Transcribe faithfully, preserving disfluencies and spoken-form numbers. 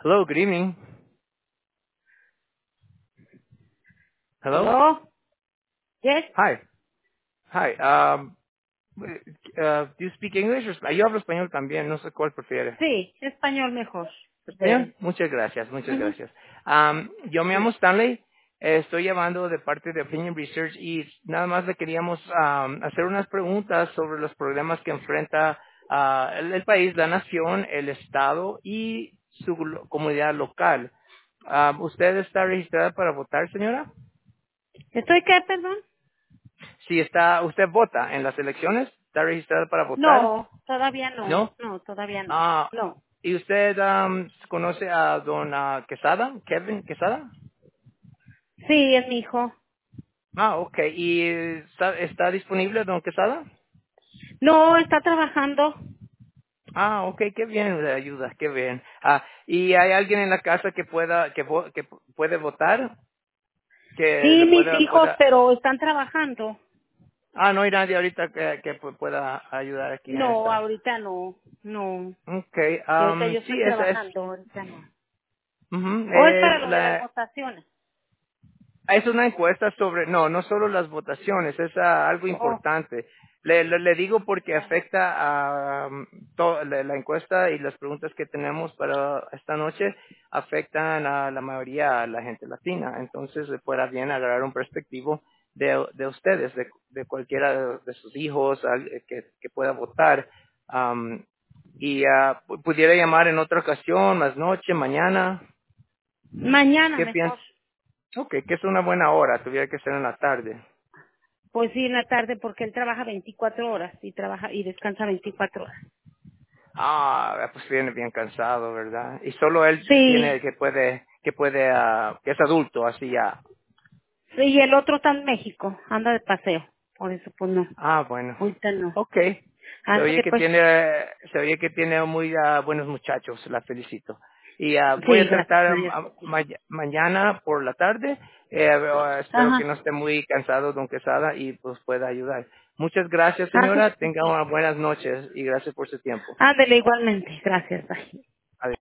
Hello, good evening. Hello? ¿Aló? Yes. Hi. Hi. Um, uh, do you speak English? or sp- Yo hablo español también, no sé cuál prefiere. Sí, español mejor. ¿Español? De... Muchas gracias, muchas Ujú. gracias. Um, yo me llamo Sí. Stanley, eh, estoy llamando de parte de Opinion Research y nada más le queríamos um, hacer unas preguntas sobre los problemas que enfrenta ah, el, el país, la nación, el estado y su lo- comunidad local. Um, ¿Usted está registrada para votar, señora? ¿Estoy qué, perdón? Si está, usted vota en las elecciones, está registrada para votar, No, todavía no. ¿no? No, todavía no. Ah, No. ¿y usted am, conoce a don ah, Quesada, Kevin Quesada? Sí, es mi hijo. Ah, ok. ¿Y está, está disponible don Quesada? No, está trabajando. Ah, ok, qué bien, le ayuda, qué bien. Ah, ¿y hay alguien en la casa que pueda, que, vo- que puede votar? Que Sí, le mis pueda, hijos, pueda, pero están trabajando. ah, no hay nadie ahorita que, que pu- pueda ayudar aquí en No, esta. ahorita no. No. Ok, Y ahorita am, yo sí, estoy esa es, trabajando, ahorita no. ujú, O es para es lo de las la, votaciones. es una encuesta sobre, no, no solo las votaciones, es ah, algo Oh, importante. Le, le, le digo porque oh. afecta a um, to- la, la encuesta y las preguntas que tenemos para esta noche afectan a la mayoría a la gente latina. Entonces, le fuera bien agarrar un perspectivo de, de ustedes, de, de cualquiera de, de sus hijos al- eh, que, que pueda votar. Um, y ah, pu- pudiera llamar en otra ocasión, más noche, mañana. Mañana ¿Qué piensa? mejor. Ok, que es una buena hora, tuviera que ser en la tarde. Pues sí, en la tarde porque él trabaja veinticuatro horas y trabaja y descansa veinticuatro horas. Ah, pues viene bien cansado, ¿verdad? Y solo él tiene Sí, que puede, que puede, ah, que es adulto, así ya. sí, y el otro está en México, anda de paseo. Por eso, pues no, Ah, bueno. ahorita no. Okay. Se oye Ándale, que pues. tiene, se oye que tiene muy ah, buenos muchachos, la felicito. Y ah, voy Sí, a gracias a tratar Dios. ah, ma- mañana por la tarde. Eh, ah, espero que no Ajá, esté muy cansado, don Quesada, y pues pueda ayudar. Muchas gracias, ándale, señora. pues Tenga sí. unas buenas noches y gracias por su tiempo. Ándale, igualmente, gracias, bye.